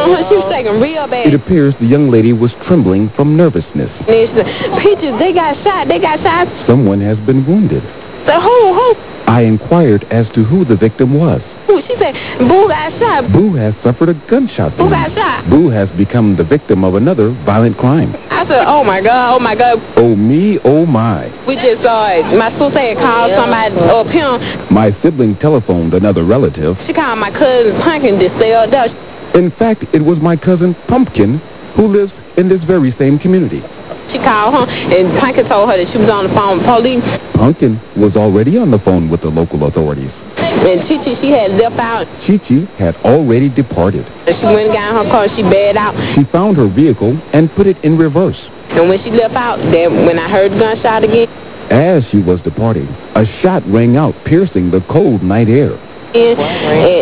She was shaking real bad. It appears the young lady was trembling from nervousness. And she said, Peaches, they got shot. Someone has been wounded. The who? I inquired as to who the victim was. She said, Boo got shot. Boo has suffered a gunshot wound. Boo got shot. Boo has become the victim of another violent crime. I said, oh my God. Oh me, oh my. We just saw it. My sister had called somebody up here. My sibling telephoned another relative. She called my cousin Pumpkin to stay up there. In fact, it was my cousin Pumpkin who lives in this very same community. She called her, and Pumpkin told her that she was on the phone with police. Pumpkin was already on the phone with the local authorities. And Chi-Chi, she had left out. Chi-Chi had already departed. She went and got in her car, she bailed out. She found her vehicle and put it in reverse. And when she left out, then when I heard the gunshot again. As she was departing, a shot rang out, piercing the cold night air. And